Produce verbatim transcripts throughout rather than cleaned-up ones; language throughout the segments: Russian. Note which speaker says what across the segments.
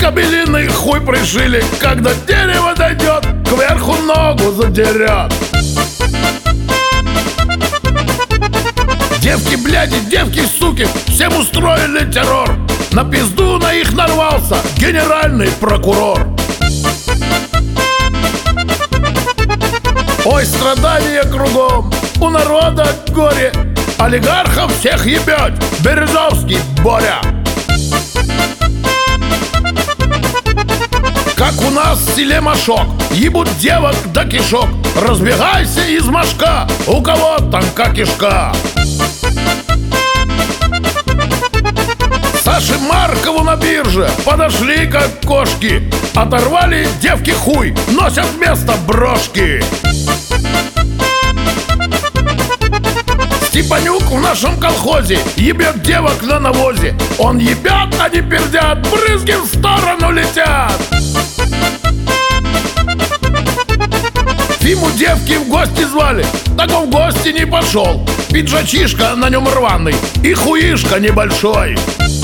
Speaker 1: кобелиный хуй пришили, когда дерево дойдет, кверху ногу задерет. Девки, бляди, девки, суки, всем устроили террор. На пизду на их нарвался генеральный прокурор. Ой, страдания кругом, у народа горе, олигархов всех ебет Березовский Боря. Как у нас в селе Машок, ебут девок до кишок. Разбегайся из мошка, у кого тонка кишка. Саше Маркову на бирже подошли как кошки, оторвали девки хуй, носят вместо брошки. Степанюк в нашем колхозе ебет девок на навозе. Он ебет, они пердят, брызги в сторону летят. Фиму девки в гости звали, так он в гости не пошел. Пиджачишка на нем рваный и хуишка небольшой.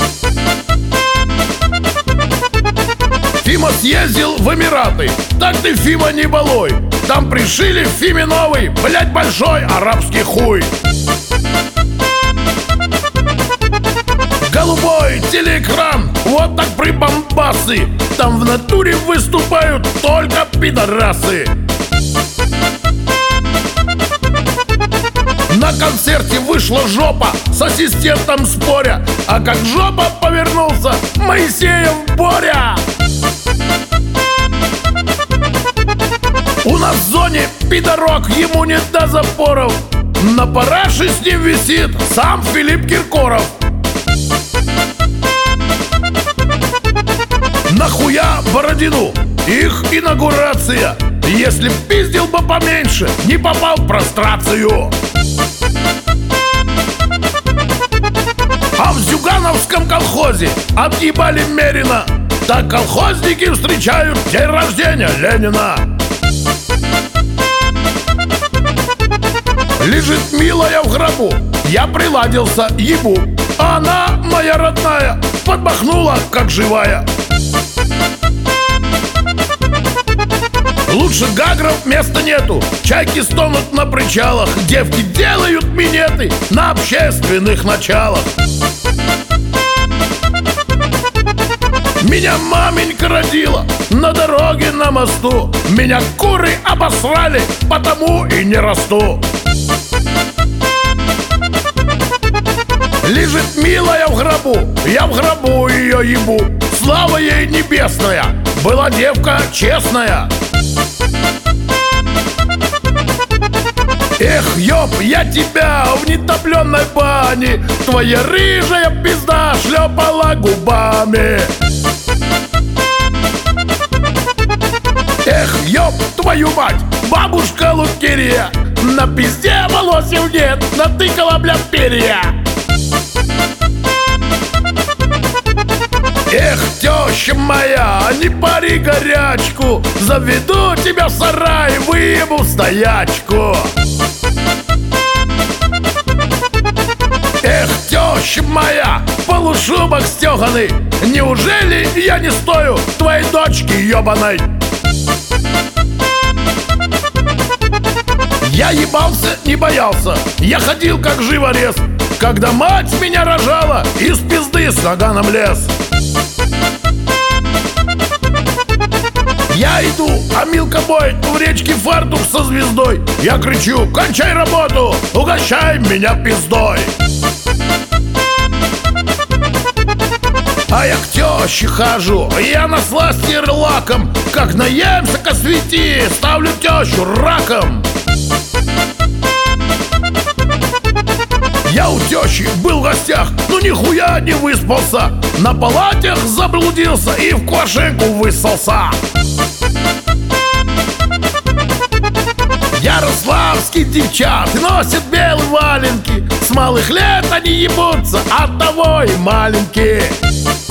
Speaker 1: Фима съездил в Эмираты, так ты, Фима, не балуй. Там пришили в Фиме новый, блять, большой арабский хуй. Голубой телеэкран, вот так прибамбасы. Там в натуре выступают только пидорасы. На концерте вышла жопа с ассистентом споря, а как жопа повернулся Моисеев Боря. У нас в зоне пидорок, ему не до запоров. На параше с ним висит сам Филипп Киркоров. Нахуя Бородину? Их инаугурация. Если пиздил бы поменьше, не попал в прострацию. А в Зюгановском колхозе отъебали Мерина. Так колхозники встречают день рождения Ленина. Лежит милая в гробу, я приладился, ебу. А она, моя родная, подмахнула, как живая. Лучше гагров места нету, чайки стонут на причалах, девки делают минеты на общественных началах. Меня маменька родила на дороге на мосту. Меня куры обосрали, потому и не расту. Лежит милая в гробу, я в гробу ее ебу. Слава ей небесная, была девка честная. Эх, ёб, я тебя в нетопленной бане, твоя рыжая пизда шлепала губами. Эх, ёб, твою мать, бабушка Лукерия, на пизде волосев нет, натыкала, бля, перья. Эх, теща моя, не пари горячку, заведу тебя в сарай, выебу в стоячку. Эх, теща моя, полушубок стёганый, неужели я не стою твоей дочки ёбаной? Я ебался, не боялся, я ходил как живорез, когда мать меня рожала, из пизды с наганом лез. Я иду, а Милка боет в речке фартук со звездой. Я кричу: кончай работу, угощай меня пиздой. А я к тёще хожу, я на сласти лаком, как наемся косвети, ставлю тещу раком. Я у тещи был в гостях, но нихуя не выспался. На палатях заблудился и в квашенку высался. Ярославские девчат носят белые валенки, с малых лет они ебутся, оттого и маленькие.